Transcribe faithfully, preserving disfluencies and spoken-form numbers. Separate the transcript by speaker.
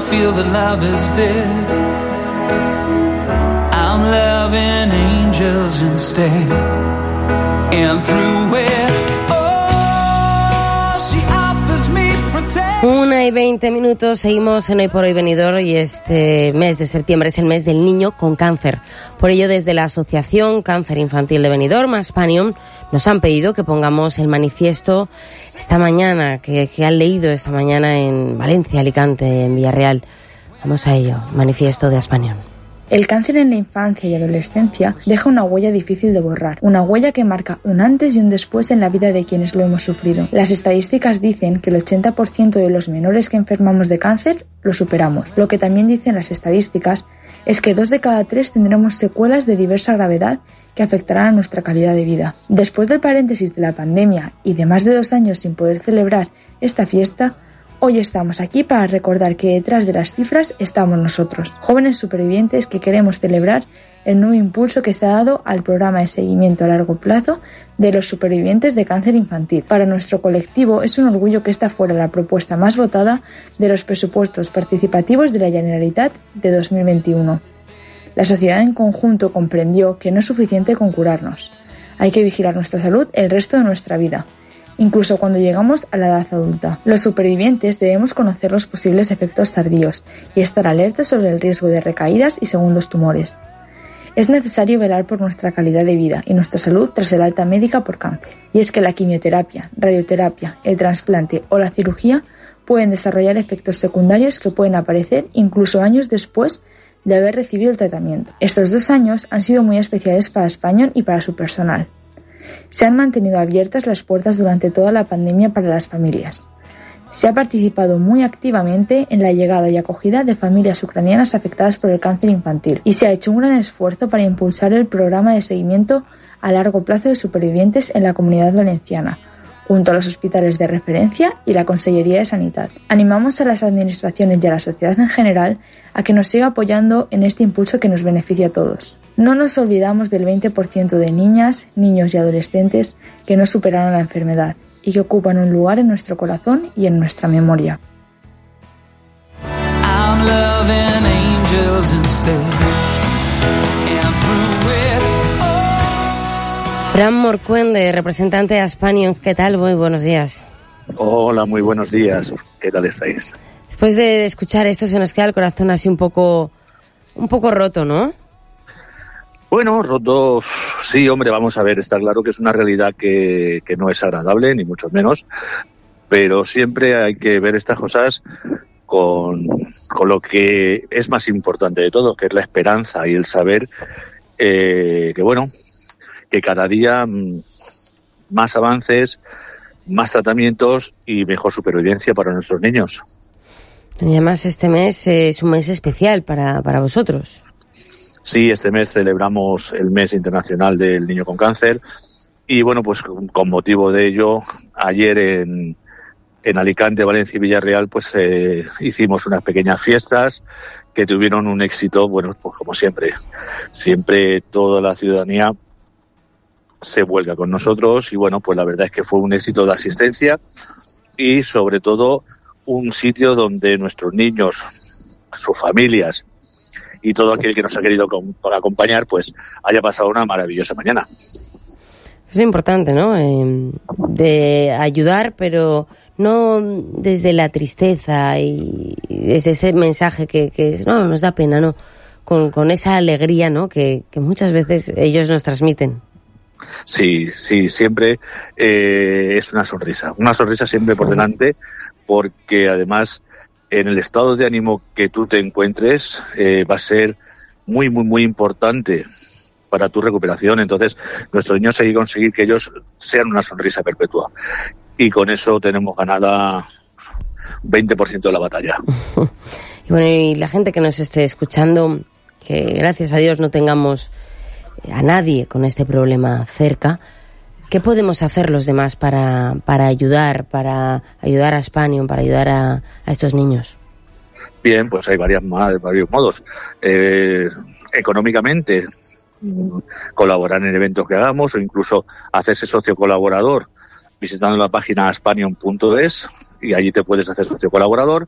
Speaker 1: feel that love is dead. I'm loving angels instead. And through it, oh, she offers me protection.
Speaker 2: Una y veinte minutos, seguimos en Hoy por Hoy Benidorm y este mes de septiembre es el mes del niño con cáncer. Por ello, desde la Asociación Cáncer Infantil de Benidorm, Aspanium, nos han pedido que pongamos el manifiesto esta mañana, que, que han leído esta mañana en Valencia, Alicante, en Villarreal. Vamos a ello, manifiesto de Aspanium.
Speaker 3: El cáncer en la infancia y adolescencia deja una huella difícil de borrar, una huella que marca un antes y un después en la vida de quienes lo hemos sufrido. Las estadísticas dicen que el ochenta por ciento de los menores que enfermamos de cáncer lo superamos. Lo que también dicen las estadísticas es que dos de cada tres tendremos secuelas de diversa gravedad que afectarán a nuestra calidad de vida. Después del paréntesis de la pandemia y de más de dos años sin poder celebrar esta fiesta, hoy estamos aquí para recordar que detrás de las cifras estamos nosotros, jóvenes supervivientes que queremos celebrar el nuevo impulso que se ha dado al programa de seguimiento a largo plazo de los supervivientes de cáncer infantil. Para nuestro colectivo es un orgullo que esta fuera la propuesta más votada de los presupuestos participativos de la Generalitat de dos mil veintiuno. La sociedad en conjunto comprendió que no es suficiente con curarnos. Hay que vigilar nuestra salud el resto de nuestra vida, incluso cuando llegamos a la edad adulta. Los supervivientes debemos conocer los posibles efectos tardíos y estar alertas sobre el riesgo de recaídas y segundos tumores. Es necesario velar por nuestra calidad de vida y nuestra salud tras el alta médica por cáncer. Y es que la quimioterapia, radioterapia, el trasplante o la cirugía pueden desarrollar efectos secundarios que pueden aparecer incluso años después de haber recibido el tratamiento. Estos dos años han sido muy especiales para Aspanium y para su personal. Se han mantenido abiertas las puertas durante toda la pandemia para las familias. Se ha participado muy activamente en la llegada y acogida de familias ucranianas afectadas por el cáncer infantil y se ha hecho un gran esfuerzo para impulsar el programa de seguimiento a largo plazo de supervivientes en la Comunidad Valenciana, junto a los hospitales de referencia y la Consellería de Sanidad. Animamos a las administraciones y a la sociedad en general a que nos siga apoyando en este impulso que nos beneficia a todos. No nos olvidamos del veinte por ciento de niñas, niños y adolescentes que no superaron la enfermedad y que ocupan un lugar en nuestro corazón y en nuestra memoria.
Speaker 1: I'm loving angels instead. And through it, oh.
Speaker 2: Fran Morcuende, representante de Aspanium, ¿qué tal? Muy buenos días.
Speaker 4: Hola, muy buenos días. ¿Qué tal estáis?
Speaker 2: Después de escuchar esto se nos queda el corazón así un poco, un poco roto, ¿no?
Speaker 4: Bueno, roto, sí, hombre, vamos a ver, está claro que es una realidad que, que no es agradable, ni mucho menos, pero siempre hay que ver estas cosas con, con lo que es más importante de todo, que es la esperanza y el saber eh, que, bueno, que cada día más avances, más tratamientos y mejor supervivencia para nuestros niños.
Speaker 2: Y además este mes es un mes especial para, para vosotros.
Speaker 4: Sí, este mes celebramos el Mes Internacional del Niño con Cáncer y, bueno, pues con motivo de ello, ayer en, en Alicante, Valencia y Villarreal, pues eh, hicimos unas pequeñas fiestas que tuvieron un éxito, bueno, pues como siempre, siempre toda la ciudadanía se vuelca con nosotros y, bueno, pues la verdad es que fue un éxito de asistencia y, sobre todo, un sitio donde nuestros niños, sus familias, y todo aquel que nos ha querido acompañar, pues haya pasado una maravillosa mañana.
Speaker 2: Es importante, ¿no? Eh, de ayudar, pero no desde la tristeza y desde ese mensaje que, que no nos da pena, ¿no? Con, con esa alegría, ¿no? Que, que muchas veces ellos nos transmiten.
Speaker 4: Sí, sí, siempre eh, es una sonrisa, una sonrisa siempre por delante, porque además en el estado de ánimo que tú te encuentres eh, va a ser muy, muy, muy importante para tu recuperación. Entonces, nuestros niños hay que conseguir que ellos sean una sonrisa perpetua. Y con eso tenemos ganada veinte por ciento de la batalla.
Speaker 2: Y bueno, y la gente que nos esté escuchando, que gracias a Dios no tengamos a nadie con este problema cerca, ¿qué podemos hacer los demás para, para ayudar, para ayudar a Aspanium, para ayudar a, a estos niños?
Speaker 4: Bien, pues hay varias, varios modos. Eh, económicamente, colaborar en eventos que hagamos o incluso hacerse socio colaborador visitando la página aspanium punto es y allí te puedes hacer socio colaborador.